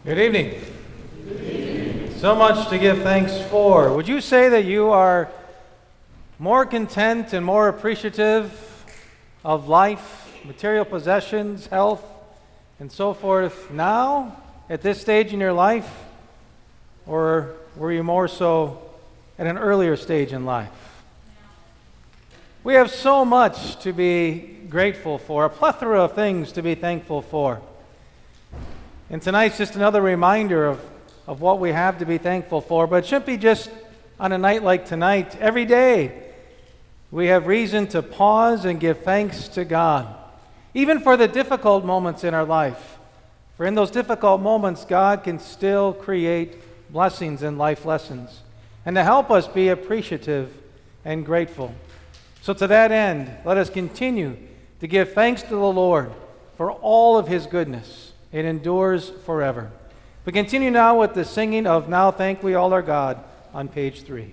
Good evening. So much to give thanks for. Would you say that you are more content and more appreciative of life, material possessions, health, and so forth now, at this stage in your life? Or were you more so at an earlier stage in life? We have so much to be grateful for, a plethora of things to be thankful for. And tonight's just another reminder of what we have to be thankful for. But it shouldn't be just on a night like tonight. Every day we have reason to pause and give thanks to God, even for the difficult moments in our life. For in those difficult moments, God can still create blessings and life lessons, and to help us be appreciative and grateful. So to that end, let us continue to give thanks to the Lord for all of His goodness. It endures forever. We continue now with the singing of Now Thank We All Our God on page 3.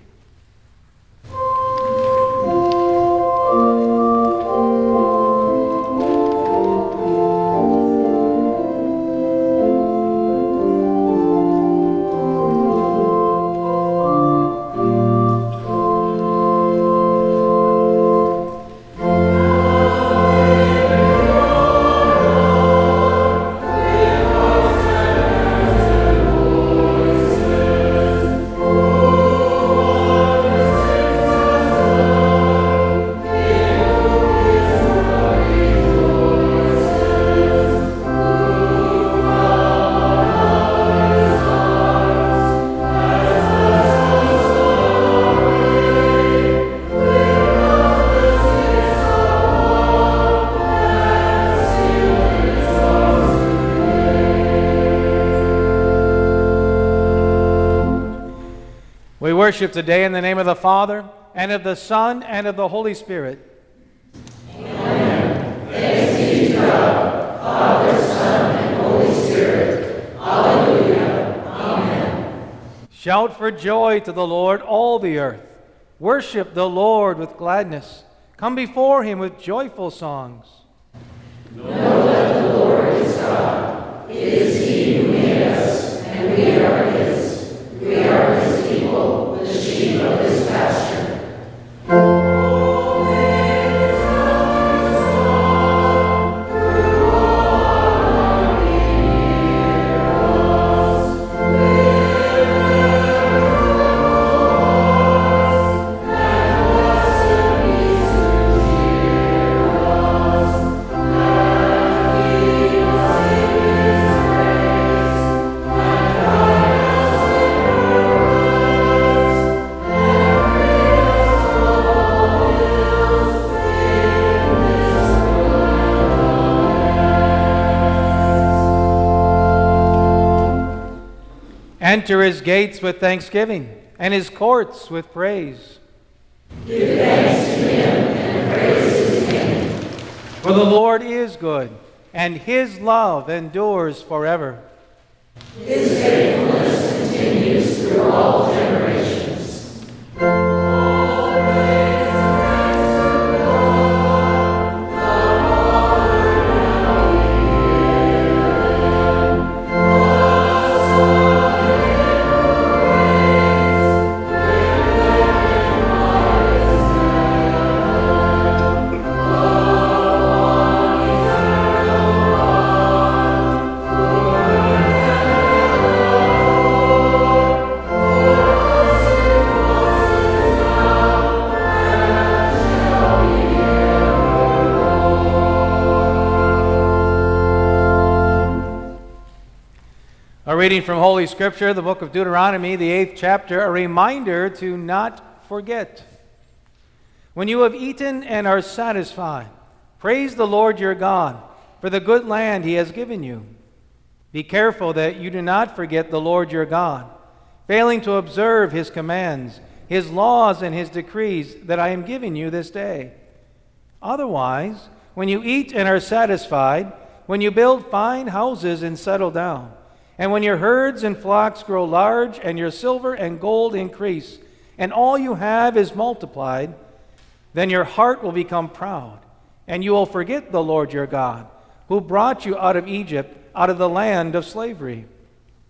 We worship today in the name of the Father, and of the Son, and of the Holy Spirit. Amen. Thanks be to God, Father, Son, and Holy Spirit. Alleluia. Amen. Shout for joy to the Lord, all the earth. Worship the Lord with gladness. Come before Him with joyful songs. Know that the Lord is God. It is He who made us, and we are His. We are His people, the sheep of His pasture. Enter His gates with thanksgiving, and His courts with praise. Give thanks to Him and praise His name. For the Lord is good, and His love endures forever. His faithfulness continues through all generations. A reading from Holy Scripture, the book of Deuteronomy, the 8th chapter, a reminder to not forget. When you have eaten and are satisfied, praise the Lord your God for the good land He has given you. Be careful that you do not forget the Lord your God, failing to observe His commands, His laws, and His decrees that I am giving you this day. Otherwise, when you eat and are satisfied, when you build fine houses and settle down, and when your herds and flocks grow large, and your silver and gold increase, and all you have is multiplied, then your heart will become proud, and you will forget the Lord your God, who brought you out of Egypt, out of the land of slavery.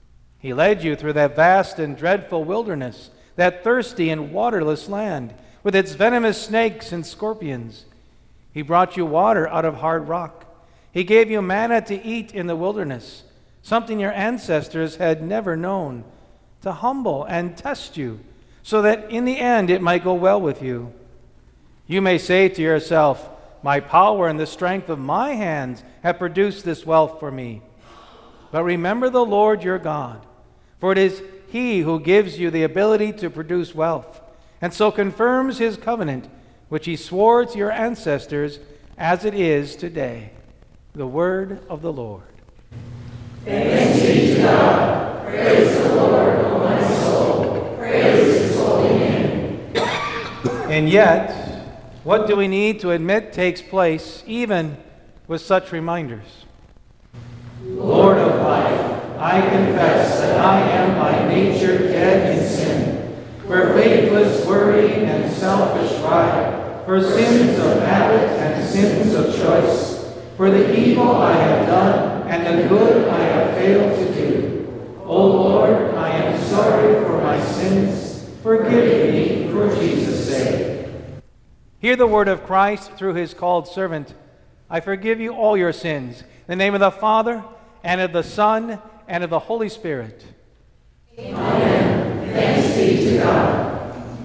He led you through that vast and dreadful wilderness, that thirsty and waterless land, with its venomous snakes and scorpions. He brought you water out of hard rock. He gave you manna to eat in the wilderness, something your ancestors had never known, to humble and test you, so that in the end it might go well with you. You may say to yourself, my power and the strength of my hands have produced this wealth for me. But remember the Lord your God, for it is He who gives you the ability to produce wealth, and so confirms His covenant, which He swore to your ancestors as it is today. The word of the Lord. Thanks be to God. Praise the Lord, O my soul. Praise His holy name. And yet, what do we need to admit takes place even with such reminders? Lord of life, I confess that I am by nature dead in sin, for faithless worry and selfish pride, for sins of habit and sins of choice, for the evil I have done and the good I have failed to do. O Lord, I am sorry for my sins. Forgive me for Jesus' sake. Hear the word of Christ through His called servant. I forgive you all your sins. In the name of the Father, and of the Son, and of the Holy Spirit. Amen. Thanks be to God.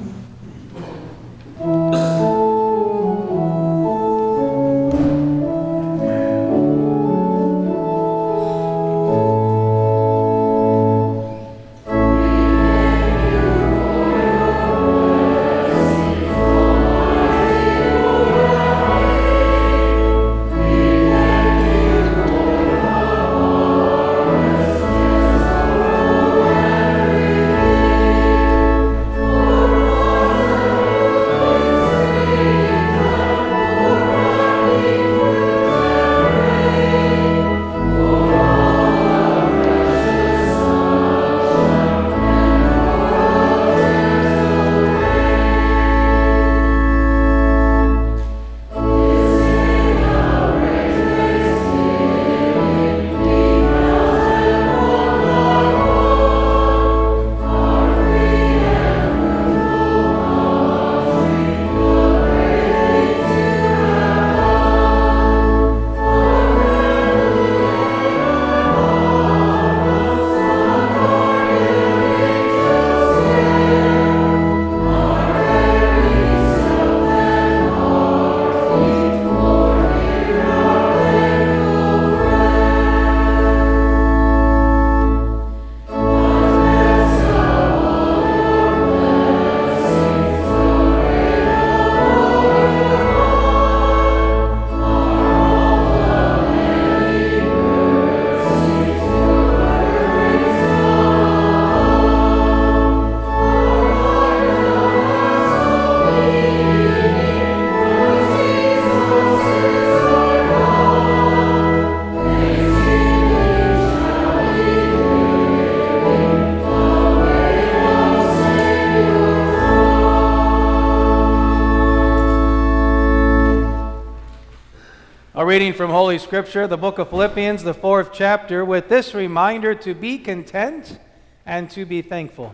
A reading from Holy Scripture, the book of Philippians, the 4th chapter, with this reminder to be content and to be thankful.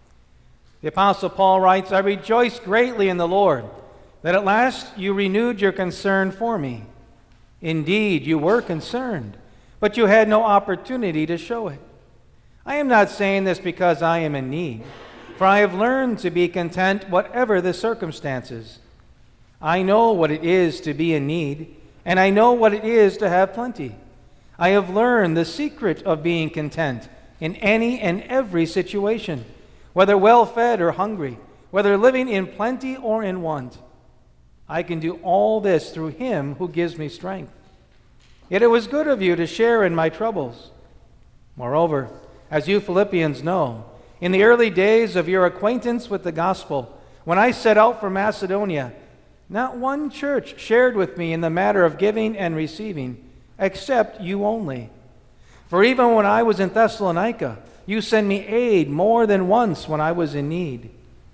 The Apostle Paul writes, I rejoice greatly in the Lord, that at last you renewed your concern for me. Indeed, you were concerned, but you had no opportunity to show it. I am not saying this because I am in need, for I have learned to be content whatever the circumstances. I know what it is to be in need, and I know what it is to have plenty. I have learned the secret of being content in any and every situation, whether well-fed or hungry, whether living in plenty or in want. I can do all this through Him who gives me strength. Yet it was good of you to share in my troubles. Moreover, as you Philippians know, in the early days of your acquaintance with the gospel, when I set out for Macedonia, not one church shared with me in the matter of giving and receiving, except you only. For even when I was in Thessalonica, you sent me aid more than once when I was in need.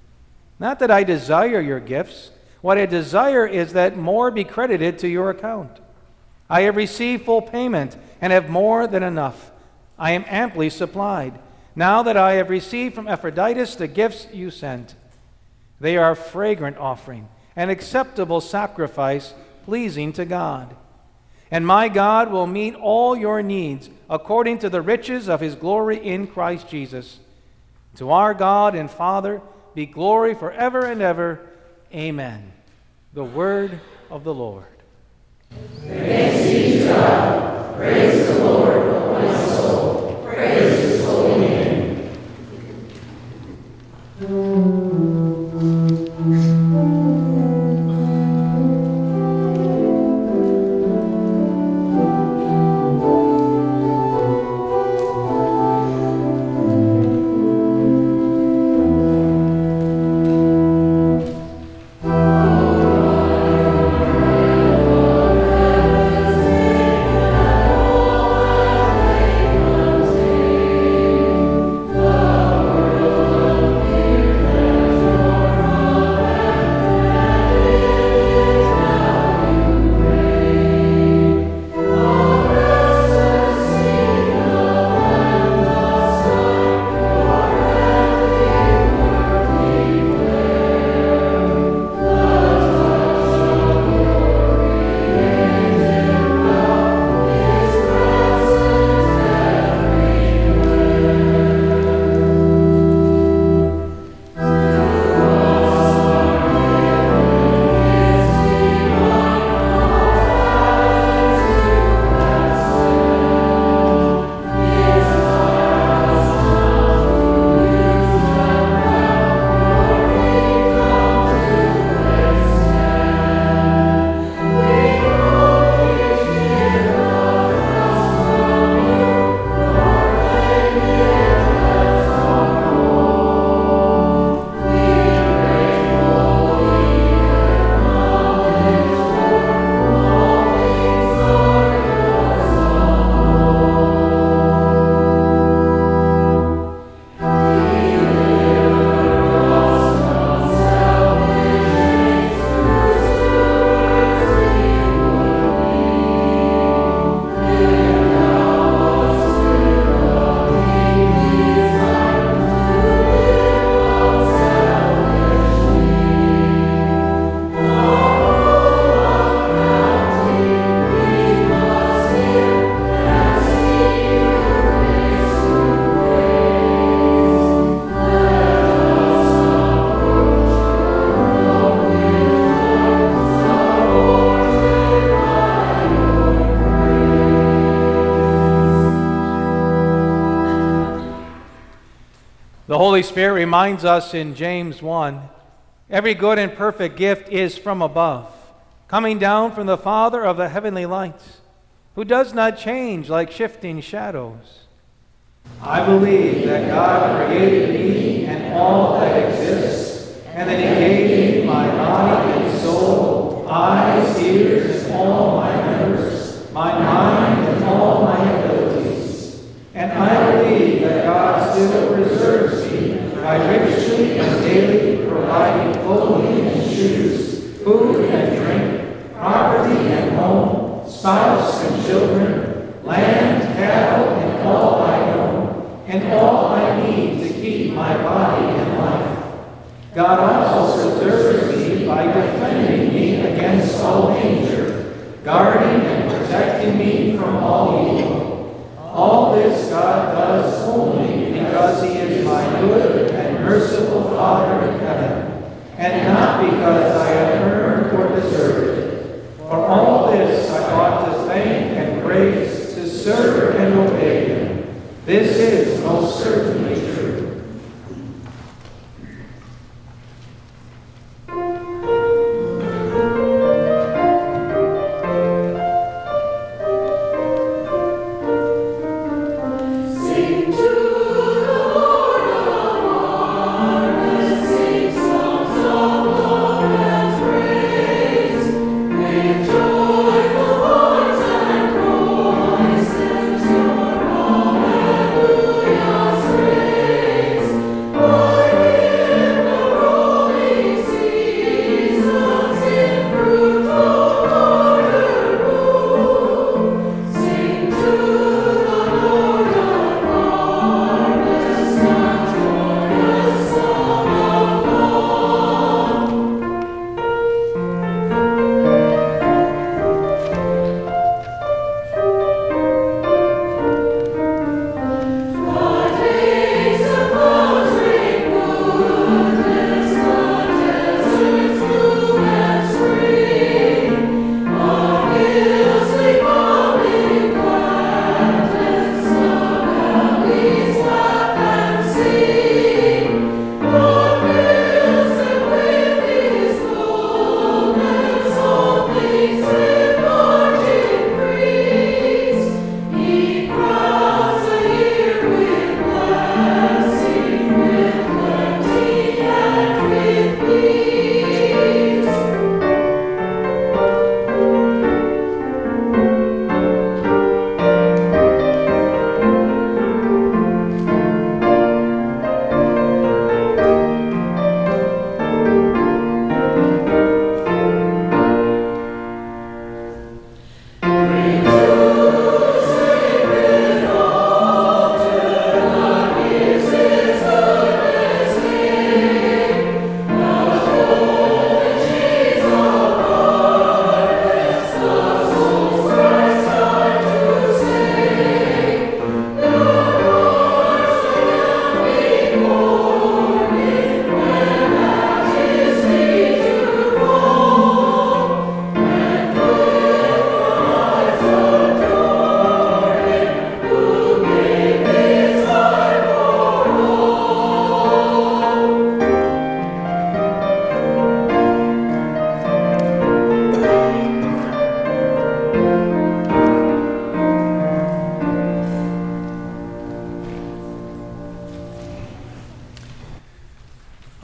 Not that I desire your gifts. What I desire is that more be credited to your account. I have received full payment and have more than enough. I am amply supplied. now that I have received from Epaphroditus the gifts you sent. They are a fragrant offering, an acceptable sacrifice, pleasing to God. And my God will meet all your needs according to the riches of his glory in Christ Jesus. To our God and Father be glory forever and ever. Amen. The word of the Lord. Thanks be to God. Praise the Lord, O my soul. Praise his holy name. The Holy Spirit reminds us in James 1, every good and perfect gift is from above, coming down from the Father of the heavenly lights, who does not change like shifting shadows. I believe that God created me and all that exists, and that he gave me my body and soul, eyes, ears, and all my members, my mind and all my abilities. And I believe that God still preserves me by richly and daily providing clothing and shoes, food and drink, property and home, spouse and children, land, cattle, and all I own, and all I need to keep my body in life. God also preserves me by defending me against all danger, guarding and protecting me from all evil. All this God does only because he is my good and merciful Father in heaven, and not because I have earned or deserved it. For all this I ought to thank and praise, to serve and obey him. This is most certainly true. Joyful hearts and voices, your hallelujah.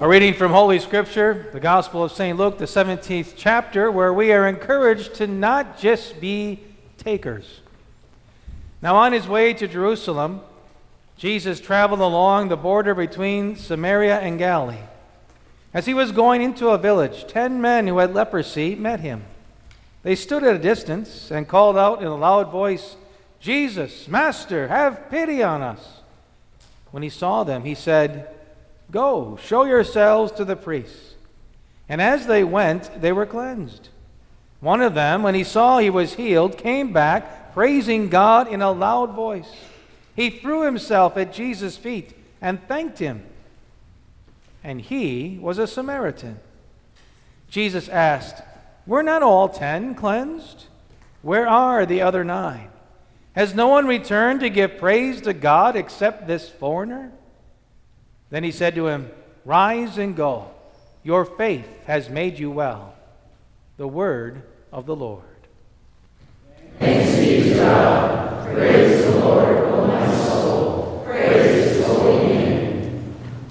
A reading from Holy Scripture, the Gospel of St. Luke, the 17th chapter, where we are encouraged to not just be takers. Now, on his way to Jerusalem, Jesus traveled along the border between Samaria and Galilee. As he was going into a village, 10 men who had leprosy met him. They stood at a distance and called out in a loud voice, "Jesus, Master, have pity on us." When he saw them, he said, "Go, show yourselves to the priests." And as they went, they were cleansed. One of them, when he saw he was healed, came back, praising God in a loud voice. He threw himself at Jesus' feet and thanked him. And he was a Samaritan. Jesus asked, "Were not all 10 cleansed? Where are the other 9? Has no one returned to give praise to God except this foreigner?" Then he said to him, "Rise and go. Your faith has made you well." The word of the Lord. Thanks be to God. Praise the Lord, O my soul. Praise his holy name.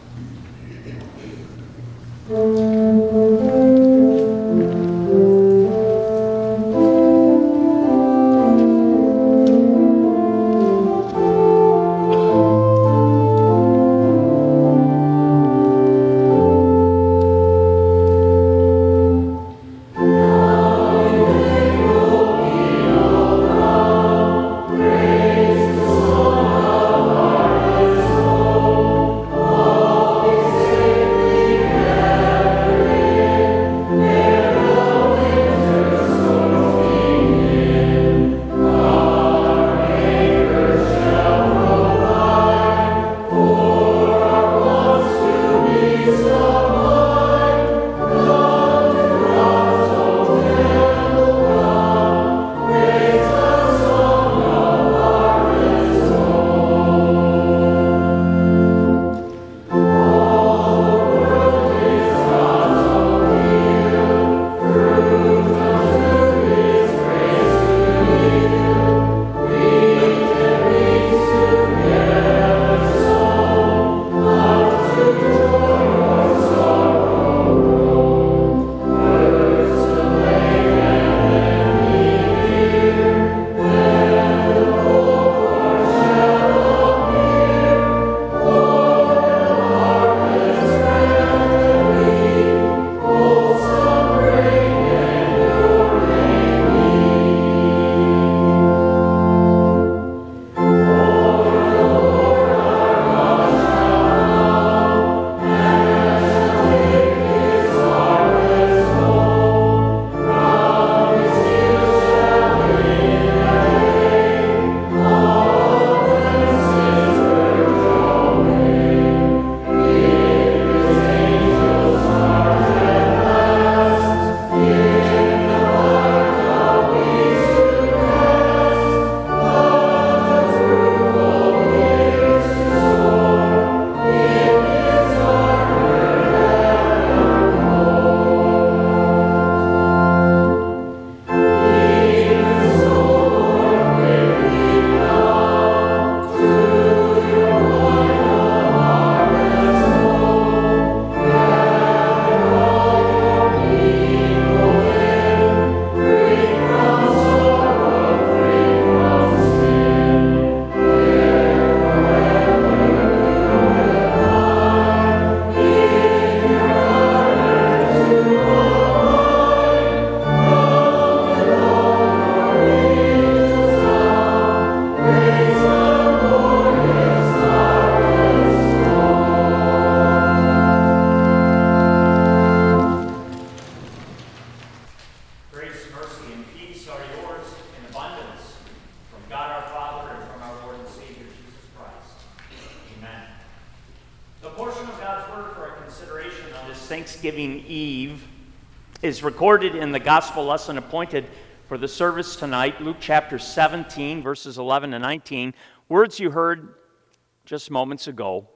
Thanksgiving Eve is recorded in the gospel lesson appointed for the service tonight, Luke chapter 17, verses 11 and 19, words you heard just moments ago.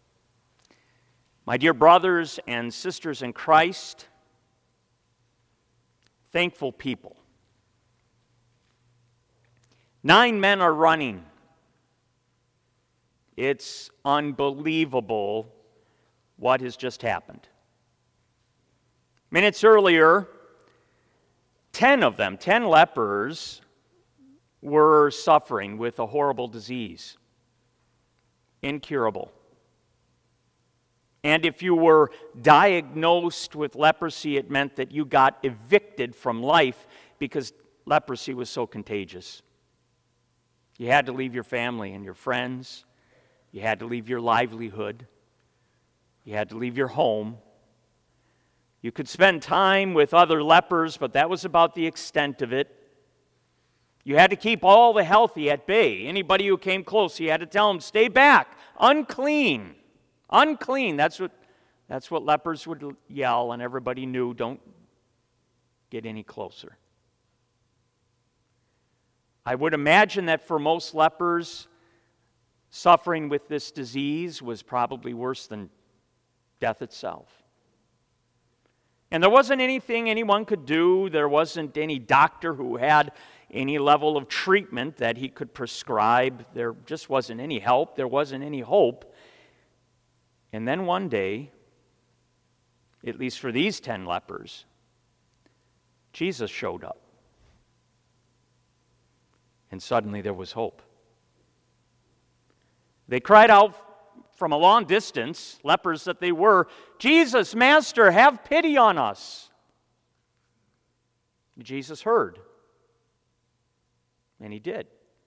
My dear brothers and sisters in Christ, thankful people. 9 men are running. It's unbelievable what has just happened. Minutes earlier, 10 of them, 10 lepers, were suffering with a horrible disease, incurable. And if you were diagnosed with leprosy, it meant that you got evicted from life because leprosy was so contagious. You had to leave your family and your friends. You had to leave your livelihood. You had to leave your home. You could spend time with other lepers, but that was about the extent of it. You had to keep all the healthy at bay. Anybody who came close, you had to tell them, stay back, unclean. Unclean. That's what lepers would yell, and everybody knew, don't get any closer. I would imagine that for most lepers, suffering with this disease was probably worse than death itself. And there wasn't anything anyone could do. There wasn't any doctor who had any level of treatment that he could prescribe. There just wasn't any help. There wasn't any hope. And then one day, at least for these 10 lepers, Jesus showed up. And suddenly there was hope. They cried out from a long distance, lepers that they were, Jesus, Master, have pity on us. Jesus heard. And he did.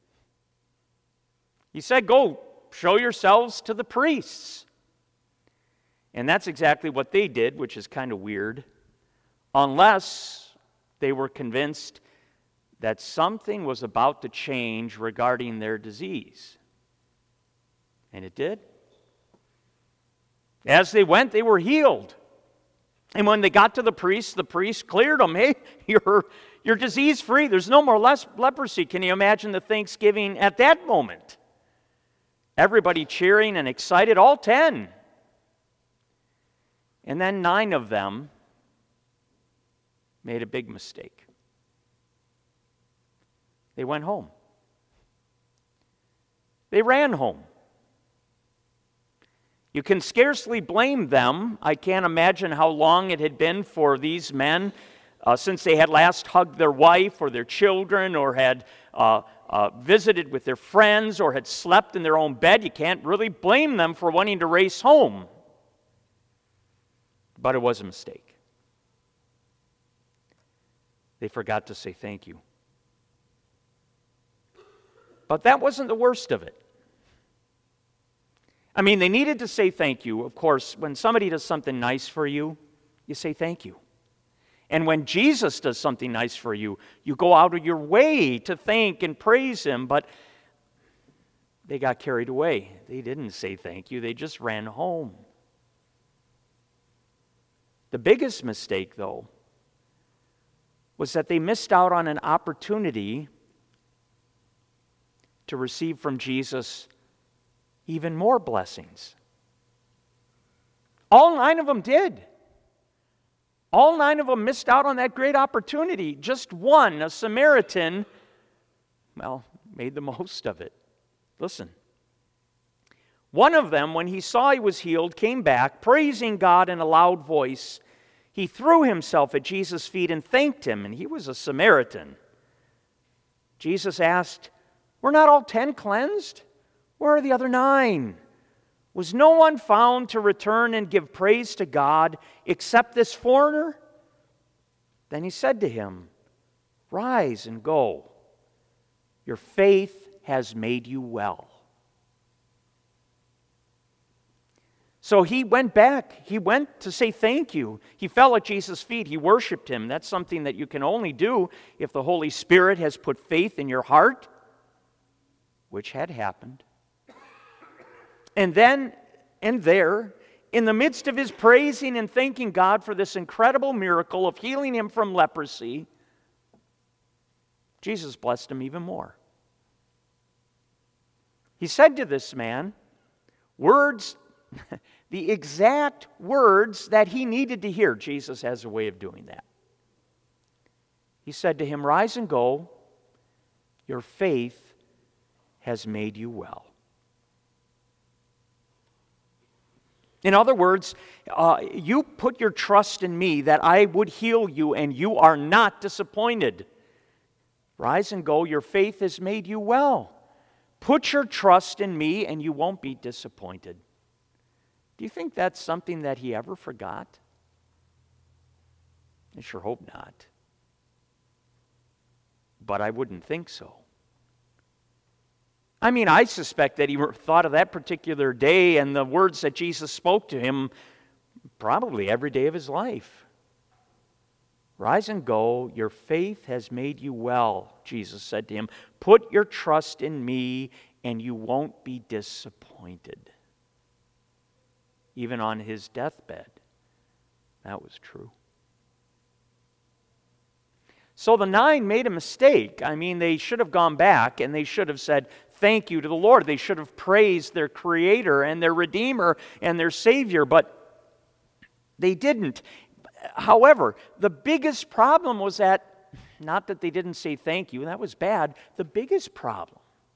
He said, go show yourselves to the priests. And that's exactly what they did, which is kind of weird, unless they were convinced that something was about to change regarding their disease. And it did. As they went, they were healed. And when they got to the priest cleared them. Hey, you're disease-free. There's no more leprosy. Can you imagine the thanksgiving at that moment? Everybody cheering and excited, all 10. And then 9 of them made a big mistake. They went home. They ran home. You can scarcely blame them. I can't imagine how long it had been for these men since they had last hugged their wife or their children or had visited with their friends or had slept in their own bed. You can't really blame them for wanting to race home. But it was a mistake. They forgot to say thank you. But that wasn't the worst of it. I mean, they needed to say thank you. Of course, when somebody does something nice for you, you say thank you. And when Jesus does something nice for you, you go out of your way to thank and praise him. But they got carried away. They didn't say thank you. They just ran home. The biggest mistake, though, was that they missed out on an opportunity to receive from Jesus even more blessings. All 9 of them did. All 9 of them missed out on that great opportunity. Just one, a Samaritan, made the most of it. Listen. One of them, when he saw he was healed, came back, praising God in a loud voice. He threw himself at Jesus' feet and thanked him, and he was a Samaritan. Jesus asked, "Were not all 10 cleansed? Where are the other 9? Was no one found to return and give praise to God except this foreigner?" Then he said to him, "Rise and go. Your faith has made you well." So he went back. He went to say thank you. He fell at Jesus' feet. He worshiped him. That's something that you can only do if the Holy Spirit has put faith in your heart, which had happened. And then, and there, in the midst of his praising and thanking God for this incredible miracle of healing him from leprosy, Jesus blessed him even more. He said to this man words, the exact words that he needed to hear. Jesus has a way of doing that. He said to him, "Rise and go. Your faith has made you well." In other words, you put your trust in me that I would heal you, and you are not disappointed. Rise and go, your faith has made you well. Put your trust in me, and you won't be disappointed. Do you think that's something that he ever forgot? I sure hope not. But I wouldn't think so. I mean, I suspect that he thought of that particular day and the words that Jesus spoke to him probably every day of his life. Rise and go, your faith has made you well, Jesus said to him. Put your trust in me, and you won't be disappointed. Even on his deathbed, that was true. So the 9 made a mistake. I mean, they should have gone back and they should have said thank you to the Lord. They should have praised their Creator and their Redeemer and their Savior, but they didn't. However, the biggest problem was that, not that they didn't say thank you, that was bad. The biggest problem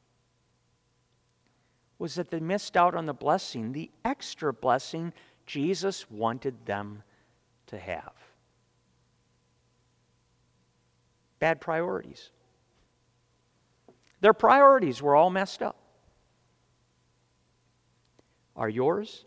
was that they missed out on the blessing, the extra blessing Jesus wanted them to have. Bad priorities. Their priorities were all messed up. Are yours?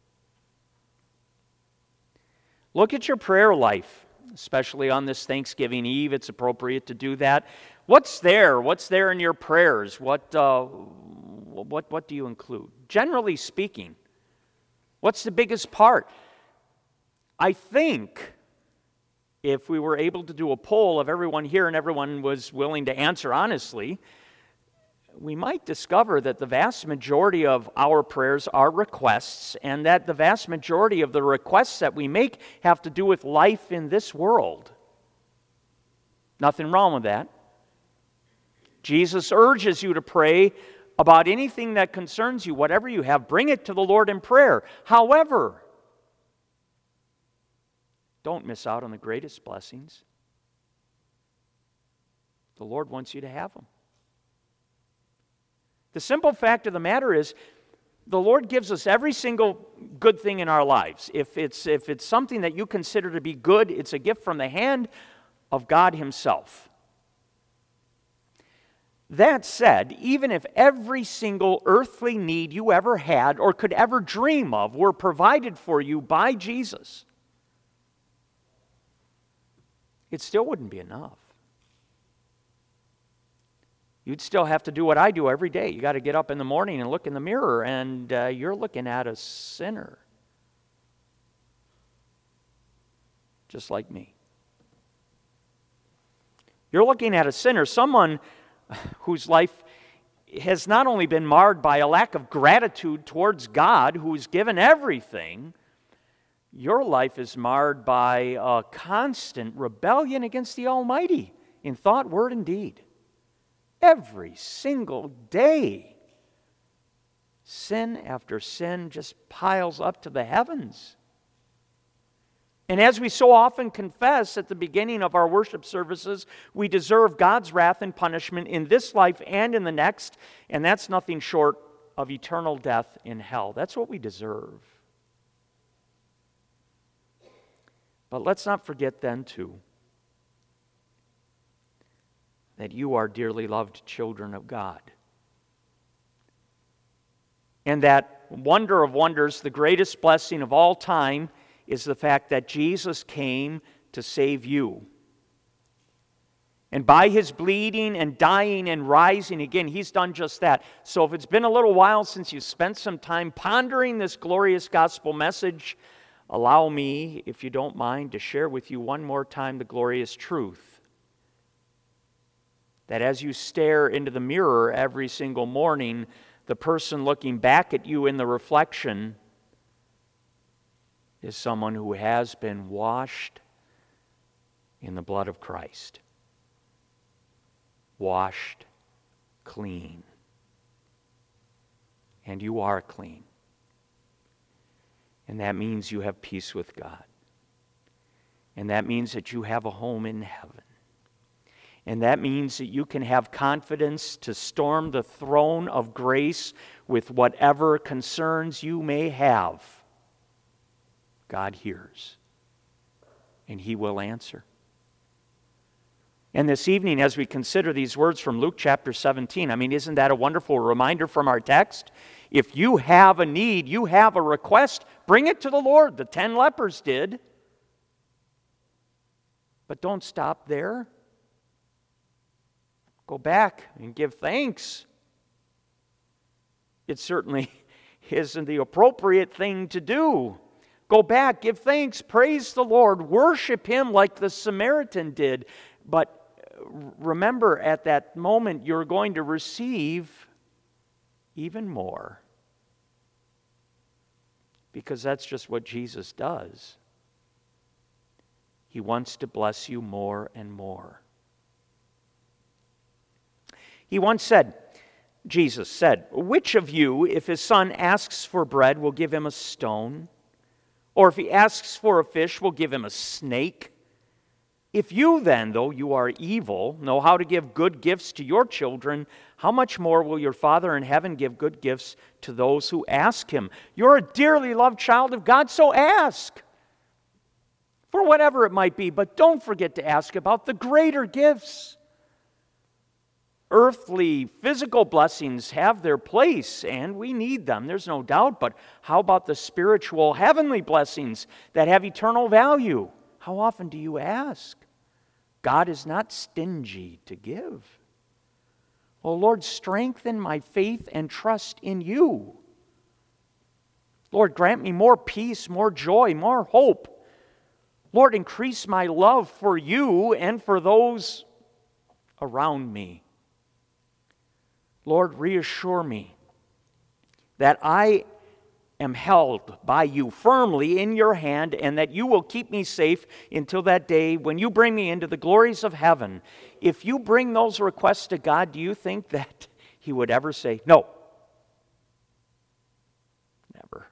Look at your prayer life, especially on this Thanksgiving Eve. It's appropriate to do that. What's there? What's there in your prayers? What do you include? Generally speaking, what's the biggest part? I think if we were able to do a poll of everyone here and everyone was willing to answer honestly, we might discover that the vast majority of our prayers are requests, and that the vast majority of the requests that we make have to do with life in this world. Nothing wrong with that. Jesus urges you to pray about anything that concerns you, whatever you have, bring it to the Lord in prayer. However, don't miss out on the greatest blessings. The Lord wants you to have them. The simple fact of the matter is, the Lord gives us every single good thing in our lives. If it's something that you consider to be good, it's a gift from the hand of God Himself. That said, even if every single earthly need you ever had or could ever dream of were provided for you by Jesus, it still wouldn't be enough. You'd still have to do what I do every day. You got to get up in the morning and look in the mirror, and you're looking at a sinner. Just like me. You're looking at a sinner, someone whose life has not only been marred by a lack of gratitude towards God, who's given everything. Your life is marred by a constant rebellion against the Almighty in thought, word, and deed. Every single day, sin after sin just piles up to the heavens. And as we so often confess at the beginning of our worship services, we deserve God's wrath and punishment in this life and in the next, and that's nothing short of eternal death in hell. That's what we deserve. But let's not forget then, too, that you are dearly loved children of God. And that wonder of wonders, the greatest blessing of all time, is the fact that Jesus came to save you. And by His bleeding and dying and rising again, He's done just that. So if it's been a little while since you spent some time pondering this glorious gospel message, allow me, if you don't mind, to share with you one more time the glorious truth. That as you stare into the mirror every single morning, the person looking back at you in the reflection is someone who has been washed in the blood of Christ. Washed clean. And you are clean. And that means you have peace with God. And that means that you have a home in heaven. And that means that you can have confidence to storm the throne of grace with whatever concerns you may have. God hears, and He will answer. And this evening, as we consider these words from Luke chapter 17, isn't that a wonderful reminder from our text? If you have a need, you have a request, bring it to the Lord. The 10 lepers did. But don't stop there. Go back and give thanks. It certainly isn't the appropriate thing to do. Go back, give thanks, praise the Lord, worship Him like the Samaritan did. But remember, at that moment, you're going to receive even more. Because that's just what Jesus does. He wants to bless you more and more. He once said, Jesus said, "Which of you, if his son asks for bread, will give him a stone? Or if he asks for a fish, will give him a snake? If you then, though you are evil, know how to give good gifts to your children, how much more will your Father in heaven give good gifts to those who ask Him?" You're a dearly loved child of God, so ask. For whatever it might be, but don't forget to ask about the greater gifts. Earthly, physical blessings have their place, and we need them, there's no doubt. But how about the spiritual, heavenly blessings that have eternal value? How often do you ask? God is not stingy to give. Oh Lord, strengthen my faith and trust in You. Lord, grant me more peace, more joy, more hope. Lord, increase my love for You and for those around me. Lord, reassure me that I am held by You firmly in Your hand, and that You will keep me safe until that day when You bring me into the glories of heaven. If you bring those requests to God, do you think that He would ever say no? Never.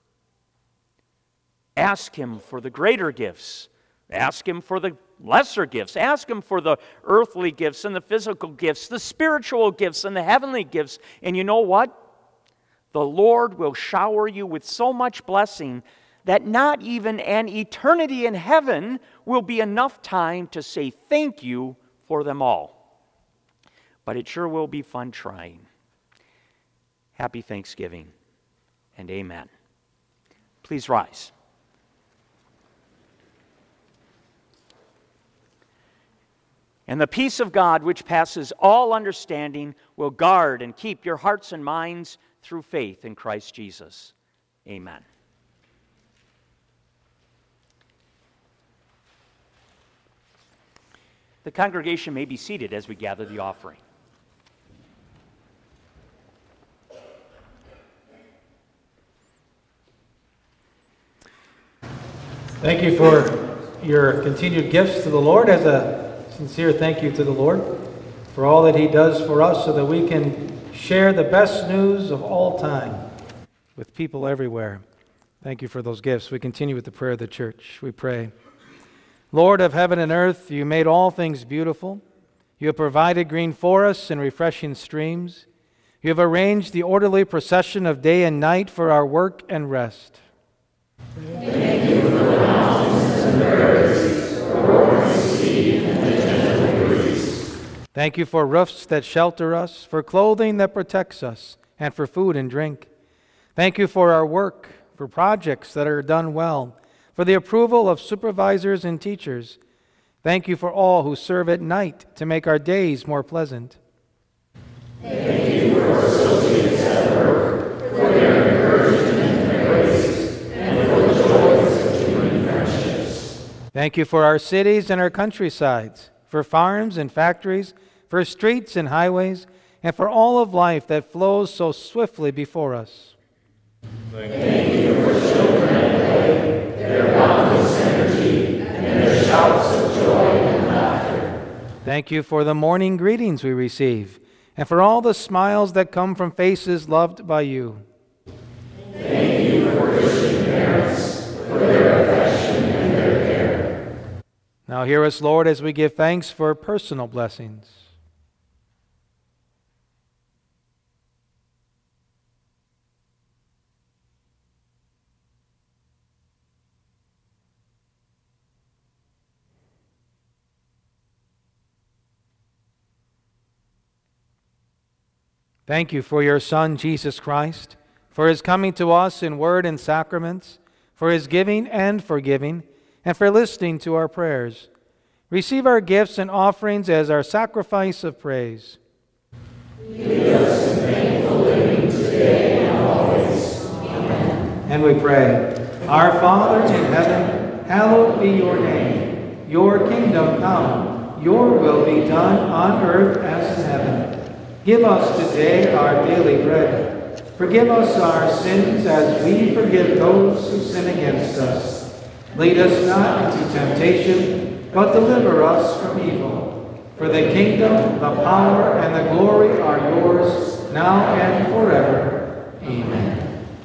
Ask Him for the greater gifts. Ask Him for the lesser gifts. Ask Him for the earthly gifts and the physical gifts, the spiritual gifts and the heavenly gifts. And you know what? The Lord will shower you with so much blessing that not even an eternity in heaven will be enough time to say thank you for them all. But it sure will be fun trying. Happy Thanksgiving and amen. Please rise. And the peace of God, which passes all understanding, will guard and keep your hearts and minds through faith in Christ Jesus. Amen. The congregation may be seated as we gather the offering. Thank you for your continued gifts to the Lord. As a sincere thank you to the Lord for all that He does for us so that we can share the best news of all time with people everywhere. Thank you for those gifts. We continue with the prayer of the church. We pray, Lord of heaven and earth, You made all things beautiful. You have provided green forests and refreshing streams. You have arranged the orderly procession of day and night for our work and rest. Thank You for the mountains and the birds, the roaring sea and the gentle breeze. Thank You for roofs that shelter us, for clothing that protects us, and for food and drink. Thank You for our work, for projects that are done well, for the approval of supervisors and teachers. Thank You for all who serve at night to make our days more pleasant. Thank You for associates at work, for their encouragement and praise, and for the joys of human friendships. Thank You for our cities and our countrysides, for farms and factories, for streets and highways, and for all of life that flows so swiftly before us. Thank You for children at play, their boundless energy, and their shouts of joy and laughter. Thank You for the morning greetings we receive, and for all the smiles that come from faces loved by You. Thank You for Christian parents, for their affection and their care. Now hear us, Lord, as we give thanks for personal blessings. Thank you for your Son, Jesus Christ, for his coming to us in word and sacraments, for his giving and forgiving, and for listening to our prayers. Receive our gifts and offerings as our sacrifice of praise. Lead us in thankful living today and always. Amen. And we pray, Our Father in heaven, hallowed be your name. Your kingdom come, your will be done on earth as in heaven. Give us today our daily bread. Forgive us our sins as we forgive those who sin against us. Lead us not into temptation, but deliver us from evil. For the kingdom, the power, and the glory are yours, now and forever. Amen.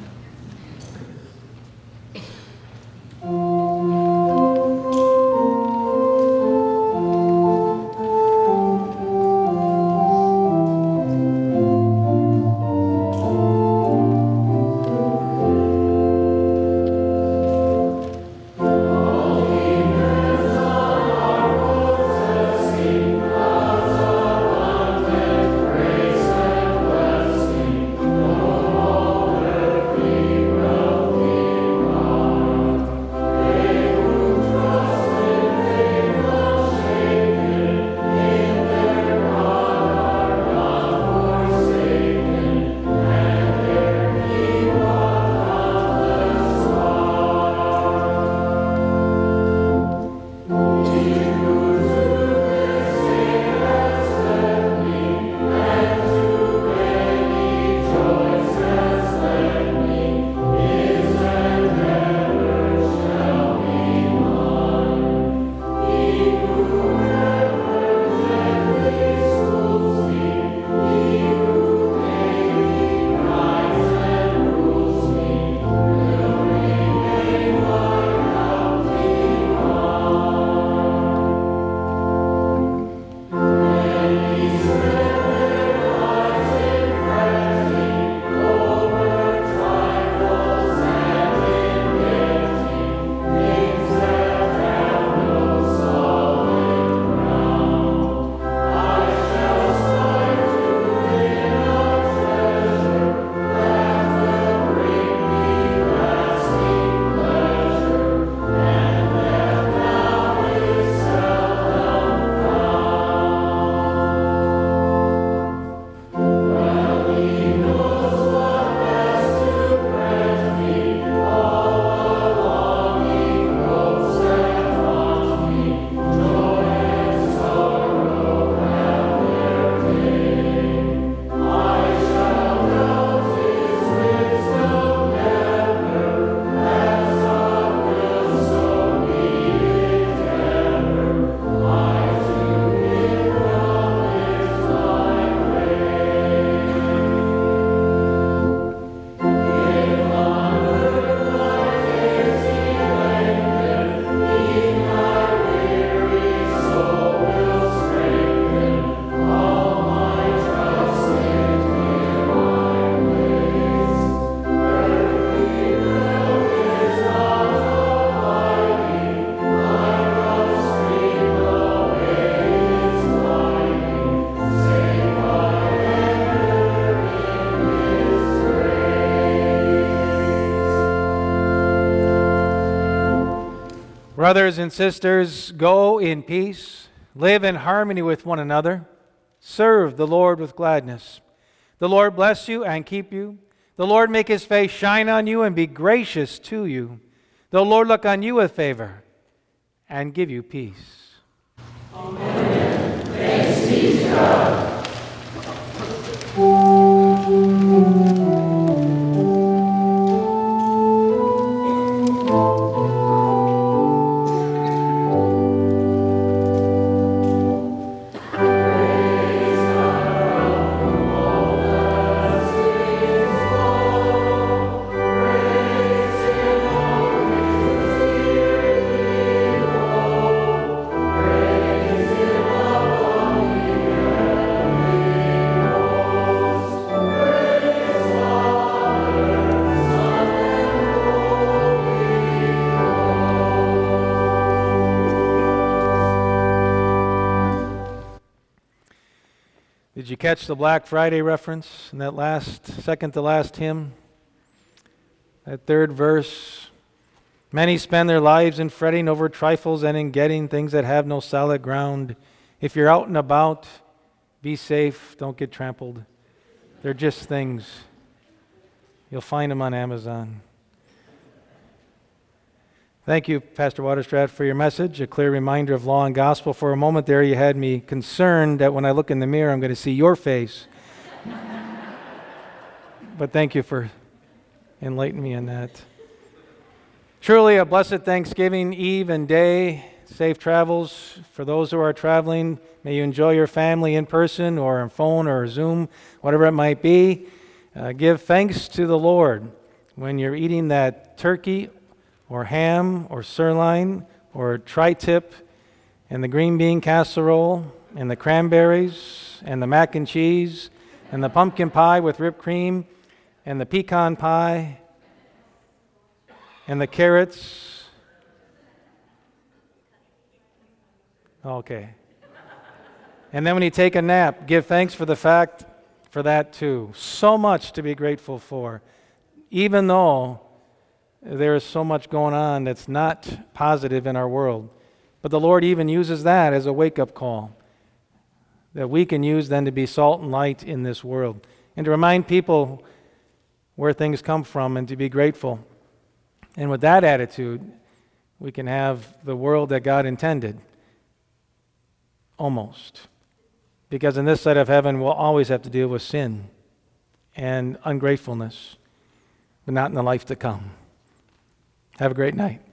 Brothers and sisters, go in peace, live in harmony with one another, serve the Lord with gladness. The Lord bless you and keep you. The Lord make his face shine on you and be gracious to you. The Lord look on you with favor and give you peace. Amen. Thanks be to God. catch the Black Friday reference in that second to last hymn? That third verse. Many spend their lives in fretting over trifles and in getting things that have no solid ground. If you're out and about, be safe, don't get trampled. They're just things. You'll find them on Amazon. Thank you, Pastor Waterstrat, for your message, a clear reminder of law and gospel. For a moment there, you had me concerned that when I look in the mirror, I'm going to see your face. But thank you for enlightening me on that. Truly a blessed Thanksgiving Eve and day. Safe travels for those who are traveling. May you enjoy your family in person or on phone or Zoom, whatever it might be. Give thanks to the Lord when you're eating that turkey or ham or sirloin or tri-tip and the green bean casserole and the cranberries and the mac and cheese and the pumpkin pie with whipped cream and the pecan pie and the carrots. Okay. And then when you take a nap, give thanks for that too. So much to be grateful for. Even though there is so much going on that's not positive in our world. But the Lord even uses that as a wake-up call that we can use then to be salt and light in this world and to remind people where things come from and to be grateful. And with that attitude, we can have the world that God intended. Almost. Because in this side of heaven, we'll always have to deal with sin and ungratefulness, but not in the life to come. Have a great night.